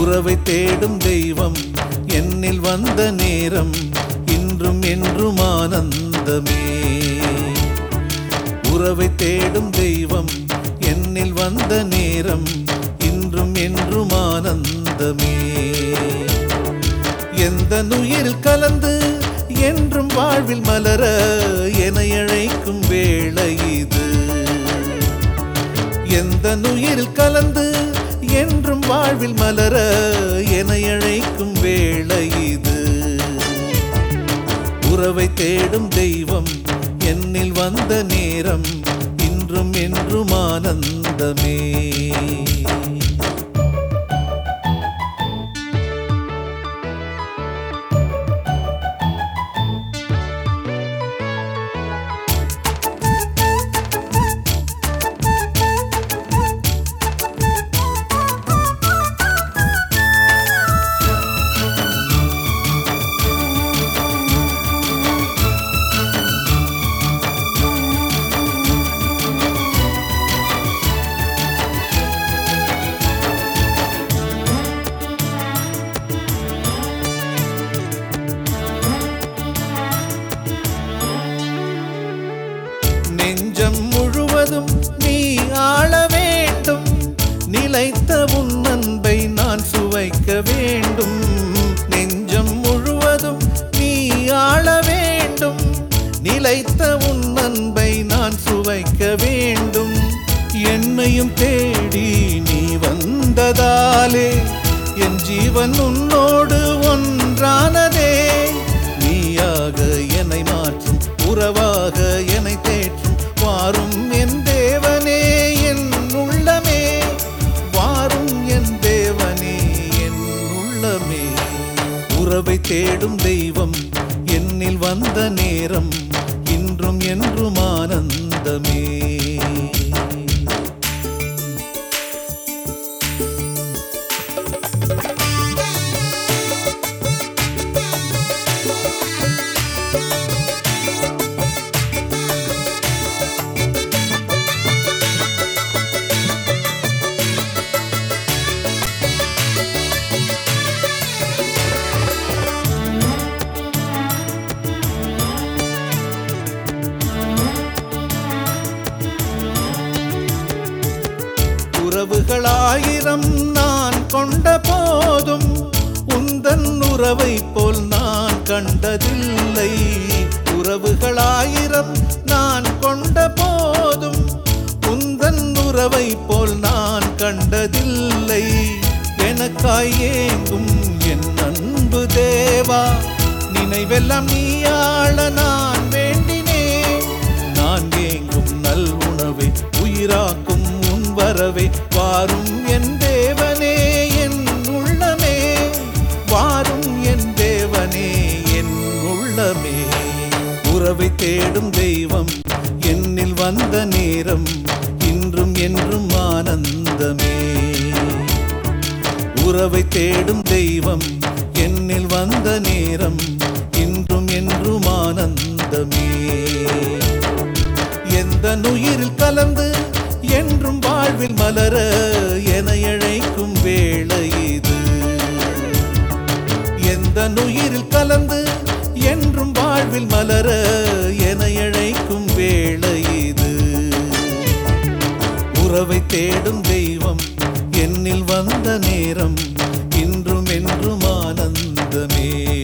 உறவை தேடும் தெய்வம் என்னில் வந்த நேரம் இன்றும் என்றும் ஆனந்தமே. உறவை தேடும் தெய்வம் என்னில் வந்த நேரம் இன்றும் என்றும் ஆனந்தமே. எந்த நுயிரில் கலந்து என்றும் வாழ்வில் மலர என அழைக்கும் வேளை இது. எந்த நுயிரில் கலந்து என்றும் வாழ்வில் மலர என அழைக்கும் வேளை இது. உறவை தேடும் தெய்வம் என்னில் வந்த நேரம் இன்றும் என்றும் ஆனந்தமே. நெஞ்சம் முழுவதும் நீ ஆள வேண்டும், நிலைத்த உன் அன்பை நான் சுவைக்க வேண்டும். நெஞ்சம் முழுவதும் நீ ஆள வேண்டும், நிலைத்த உன் அன்பை நான் சுவைக்க வேண்டும். என்னையும் தேடி நீ வந்ததாலே என் ஜீவன் உன்னோடு ஒன்றானதே. நீயாக என்னை மாற்றும், உறவாக என்னை தேற்றும், வாரும் என் தேவனே என் உள்ளமே. வாரும் என் தேவனே என் உள்ளமே. உறவை தேடும் தெய்வம் என்னில் வந்த நேரம் இன்றும் என்றும் ஆனந்தமே. உறவுகளாயிரம் நான் கொண்ட போதும் உந்தன் உறவை போல் நான் கண்டதில்லை. உறவுகளாயிரம் நான் கொண்ட போதும் உந்தன் உறவை போல் நான் கண்டதில்லை. எனக்காய் ஏங்கும் என் அன்பு தேவா, நினைவெல்லாம் நீயாள நான் வேண்டினேன். நான் ஏங்கும் நல் உணவை உயிராக்கும் வரவை வாரும் என் தேவனே என் உள்ளமே. வாரும் என் தேவனே என் உள்ளமே. உறவை தேடும் தெய்வம் என்னில் வந்த நேரம் இன்றும் என்றும் ஆனந்தமே. உறவை தேடும் தெய்வம் என்னில் வந்த நேரம் இன்றும் என்றும் ஆனந்தமே. எந்த நுயிரில் கலந்து என்றும் வாழ்வில் மலர என அழைக்கும் வேளை இது. எந்த நுயிரில் கலந்து என்றும் வாழ்வில் மலர என அழைக்கும் வேளை இது. உறவை தேடும் தெய்வம் என்னில் வந்த நேரம் இன்றும் என்றும் ஆனந்தமே.